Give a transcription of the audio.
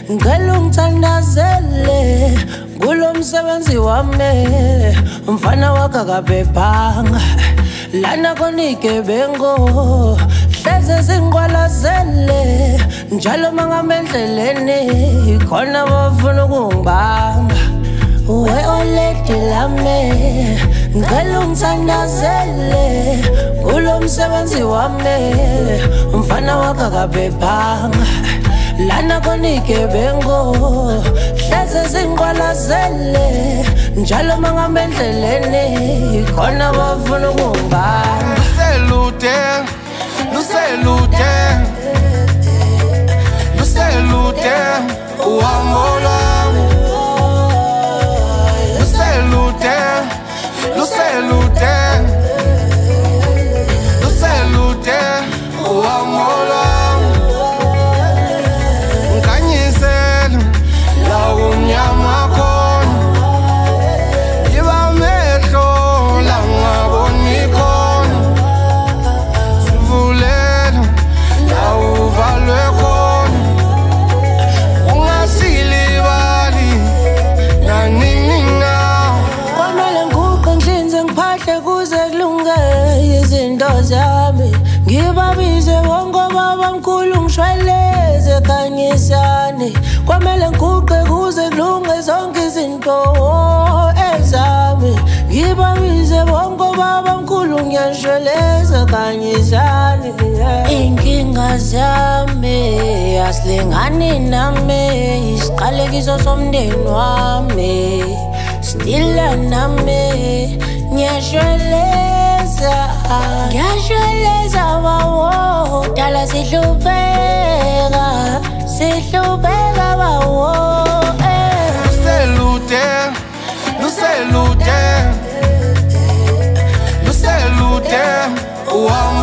ngicela ungithandazele kulo msebenzi wami. Umfana wakho akaphephanga lana konigebengu, hleze zingiqwalazele njalo mangihamba endleleni khona bafuna ukungibamba. We oledi lami ngicela ungithandazele kulo msebenzi wami. Umfana wakho akaphephanga lana konigebengu, hleze zingiqwalazele njalo mangihamba endleleni khona bafuna ukungibamba. Luselute uhambo lwami. Luselute uhambo lwami. Ngikhanyisela la umnyama khona, yiba amehlo la ngaboni khona. Sivulela la uvalwe khona, ungasilibali nanini na. Kwamele nguqe ngihlinze ngiphahle kuze kulunge izinto zami. Ngibabize bonke babamkhulu ngishweleze khanyisani. Kwamele nguqe kuze kulunge zonke izinto ezami. Ngibabize bonke babamkhulu ngiyashweleza khanyisani. Inkinga zami asilingani nami, isiqalekiso somndeni wami. Stila nami ngiyashweleza bawo, dala sihlupeka bawo. Luselute uhambo